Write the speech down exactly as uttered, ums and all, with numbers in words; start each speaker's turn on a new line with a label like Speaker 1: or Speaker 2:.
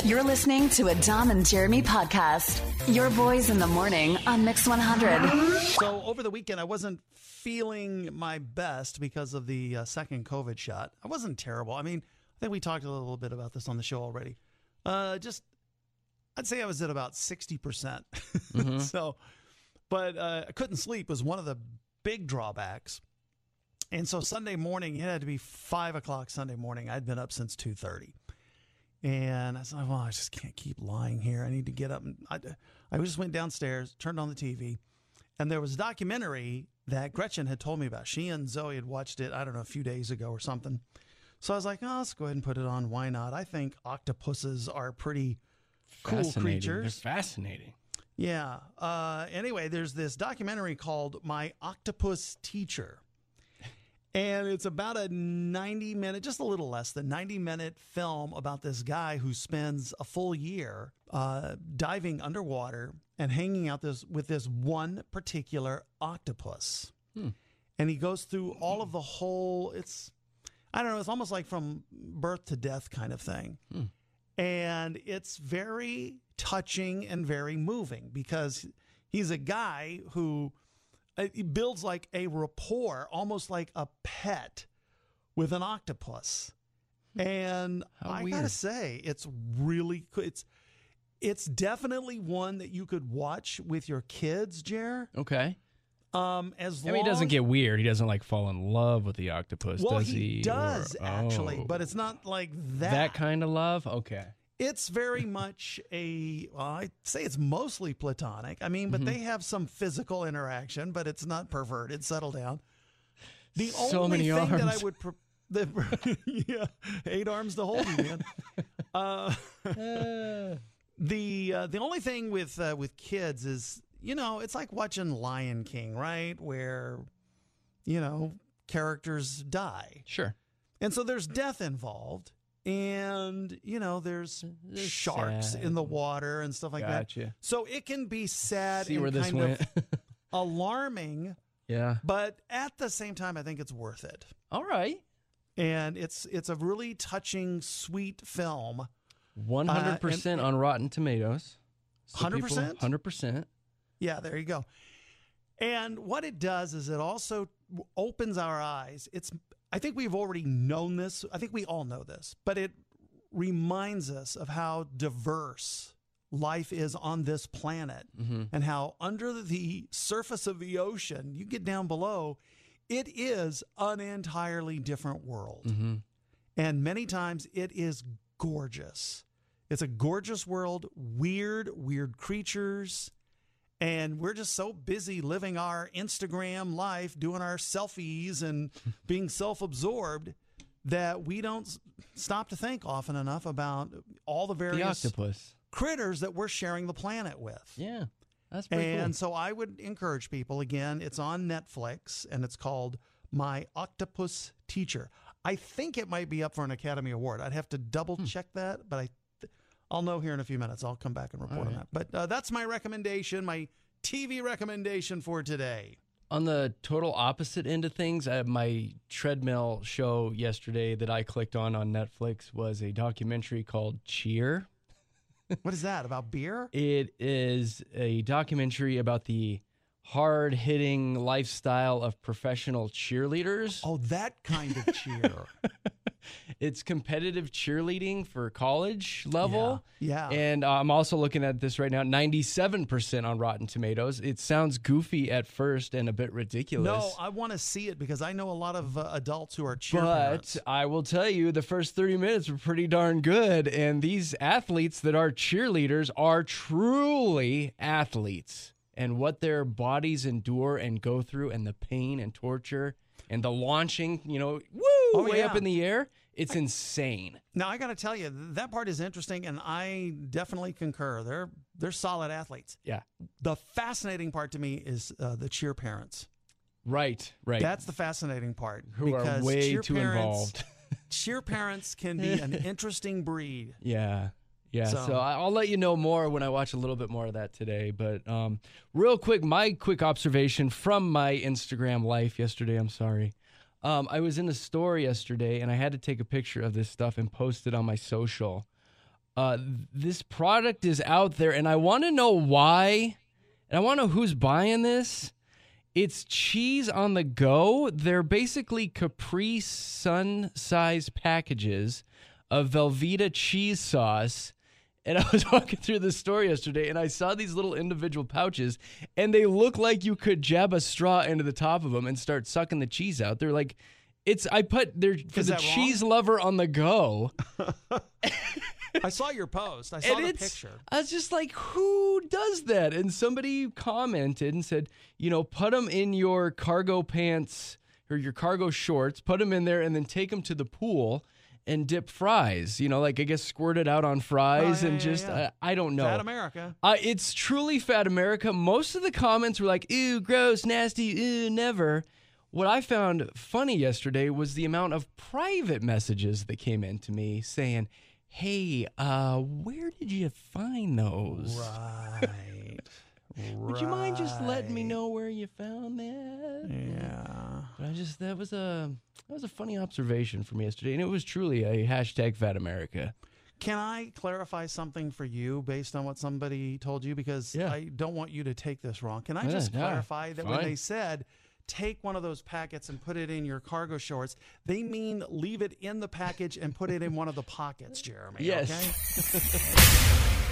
Speaker 1: You're listening to a Dom and Jeremy podcast. Your boys in the morning on Mix one hundred.
Speaker 2: So over the weekend, I wasn't feeling my best because of the uh, second COVID shot. I wasn't terrible. I mean, I think we talked a little bit about this on the show already. Uh, just, I'd say I was at about sixty percent. Mm-hmm. So, but uh, I couldn't sleep was one of the big drawbacks. And so Sunday morning, it had to be five o'clock Sunday morning. I'd been up since two thirty. And I said, well, I just can't keep lying here. I need to get up. And I, I just went downstairs, turned on the T V, and there was a documentary that Gretchen had told me about. She and Zoe had watched it, I don't know, a few days ago or something. So I was like, oh, let's go ahead and put it on. Why not? I think octopuses are pretty cool creatures.
Speaker 3: They're fascinating.
Speaker 2: Yeah. Uh, anyway, there's this documentary called My Octopus Teacher. And it's about a ninety minute, just a little less than ninety minute film about this guy who spends a full year uh, diving underwater and hanging out this with this one particular octopus. Hmm. And he goes through all of the whole, it's, I don't know, it's almost like from birth to death kind of thing. Hmm. And it's very touching and very moving because he's a guy who he builds like a rapport, almost like a pet with an octopus. And
Speaker 3: How
Speaker 2: I
Speaker 3: weird.
Speaker 2: gotta say, it's really cool. It's, it's definitely one that you could watch with your kids, Jer.
Speaker 3: Okay.
Speaker 2: Um, as
Speaker 3: I
Speaker 2: long
Speaker 3: mean, he doesn't get weird. He doesn't like fall in love with the octopus,
Speaker 2: well,
Speaker 3: does
Speaker 2: he?
Speaker 3: he?
Speaker 2: does
Speaker 3: Or-
Speaker 2: actually,
Speaker 3: oh.
Speaker 2: but it's not like that.
Speaker 3: That kind of love? Okay.
Speaker 2: It's very much a, well, I'd say it's mostly platonic. I mean, but mm-hmm. they have some physical interaction, but it's not perverted. Settle down. The
Speaker 3: so
Speaker 2: only
Speaker 3: many
Speaker 2: thing
Speaker 3: arms.
Speaker 2: that I would, pro- the, yeah, eight arms to hold you, man. Uh, the uh, the only thing with uh, with kids is, you know, it's like watching Lion King, right? Where, you know, characters die.
Speaker 3: Sure.
Speaker 2: And so there's death involved. And, you know, there's
Speaker 3: It's
Speaker 2: sharks
Speaker 3: sad.
Speaker 2: in the water and stuff like
Speaker 3: Gotcha.
Speaker 2: that. So it can be sad
Speaker 3: See
Speaker 2: and
Speaker 3: where this
Speaker 2: kind
Speaker 3: went.
Speaker 2: of alarming.
Speaker 3: Yeah.
Speaker 2: But at the same time, I think it's worth it.
Speaker 3: All right.
Speaker 2: And it's it's a really touching, sweet film.
Speaker 3: one hundred percent
Speaker 2: uh, and,
Speaker 3: on Rotten Tomatoes. So
Speaker 2: one hundred percent?
Speaker 3: people, one hundred percent.
Speaker 2: Yeah, there you go. And what it does is it also opens our eyes. It's I think we've already known this. I think we all know this, but it reminds us of how diverse life is on this planet mm-hmm. and how under the surface of the ocean, you get down below, it is an entirely different world. Mm-hmm. And many times it is gorgeous. It's a gorgeous world, weird, weird creatures. And we're just so busy living our Instagram life, doing our selfies and being self-absorbed that we don't stop to think often enough about all the various
Speaker 3: the octopus.
Speaker 2: critters that we're sharing the planet with.
Speaker 3: Yeah, that's pretty
Speaker 2: and
Speaker 3: cool.
Speaker 2: And so I would encourage people, again, it's on Netflix, and it's called My Octopus Teacher. I think it might be up for an Academy Award. I'd have to double-check hmm. that, but I I'll know here in a few minutes. I'll come back and report right. on that. But uh, that's my recommendation, my T V recommendation for today.
Speaker 3: On the total opposite end of things, uh, my treadmill show yesterday that I clicked on on Netflix was a documentary called Cheer.
Speaker 2: What is that, about beer?
Speaker 3: It is a documentary about the hard-hitting lifestyle of professional cheerleaders.
Speaker 2: Oh, that kind of cheer.
Speaker 3: It's competitive cheerleading for college level.
Speaker 2: Yeah. yeah.
Speaker 3: And uh, I'm also looking at this right now, ninety-seven percent on Rotten Tomatoes. It sounds goofy at first and a bit ridiculous.
Speaker 2: No, I want to see it because I know a lot of uh, adults who are cheer
Speaker 3: But
Speaker 2: parents.
Speaker 3: I will tell you, the first thirty minutes were pretty darn good. And these athletes that are cheerleaders are truly athletes. And what their bodies endure and go through, and the pain and torture and the launching, you know, woo,
Speaker 2: oh,
Speaker 3: way
Speaker 2: yeah.
Speaker 3: up in the air. It's insane.
Speaker 2: Now, I got to tell you, that part is interesting, and I definitely concur. They're they're solid athletes.
Speaker 3: Yeah.
Speaker 2: The fascinating part to me is uh, the cheer parents.
Speaker 3: Right, right.
Speaker 2: That's the fascinating part.
Speaker 3: Who
Speaker 2: because
Speaker 3: are way
Speaker 2: cheer
Speaker 3: too
Speaker 2: parents,
Speaker 3: involved.
Speaker 2: Cheer parents can be an interesting breed.
Speaker 3: Yeah. Yeah,
Speaker 2: so,
Speaker 3: so I'll let you know more when I watch a little bit more of that today. But um, real quick, my quick observation from my Instagram life yesterday, I'm sorry. Um, I was in a store yesterday, and I had to take a picture of this stuff and post it on my social. Uh, this product is out there, and I want to know why, and I want to know who's buying this. It's cheese on the go. They're basically Capri Sun-size packages of Velveeta cheese sauce. And I was walking through the store yesterday, and I saw these little individual pouches, and they look like you could jab a straw into the top of them and start sucking the cheese out. They're like, it's, I put, they're for
Speaker 2: Is
Speaker 3: the
Speaker 2: that
Speaker 3: cheese
Speaker 2: wrong?
Speaker 3: lover on the go.
Speaker 2: I saw your post. I saw
Speaker 3: And
Speaker 2: the
Speaker 3: it's,
Speaker 2: picture.
Speaker 3: I was just like, who does that? And somebody commented and said, you know, put them in your cargo pants or your cargo shorts, put them in there, and then take them to the pool and dip fries. You know, like I guess squirt it out on fries
Speaker 2: Oh, yeah,
Speaker 3: and
Speaker 2: yeah,
Speaker 3: just,
Speaker 2: yeah.
Speaker 3: uh, I don't know.
Speaker 2: Fat America.
Speaker 3: Uh, it's truly Fat America. Most of the comments were like, ew, gross, nasty, ew, never. What I found funny yesterday was the amount of private messages that came in to me saying, hey, uh, where did you find those?
Speaker 2: Right.
Speaker 3: Would you mind just letting me
Speaker 2: Right.
Speaker 3: know where you found that?
Speaker 2: Yeah.
Speaker 3: But I just that was a that was a funny observation from yesterday, and it was truly a hashtag Fat America.
Speaker 2: Can I clarify something for you based on what somebody told you? Because
Speaker 3: Yeah.
Speaker 2: I don't want you to take this wrong. Can I
Speaker 3: Yeah,
Speaker 2: just
Speaker 3: yeah,
Speaker 2: clarify that when
Speaker 3: fine.
Speaker 2: they said take one of those packets and put it in your cargo shorts, they mean leave it in the package and put it in one of the pockets, Jeremy.
Speaker 3: Yes.
Speaker 2: Okay?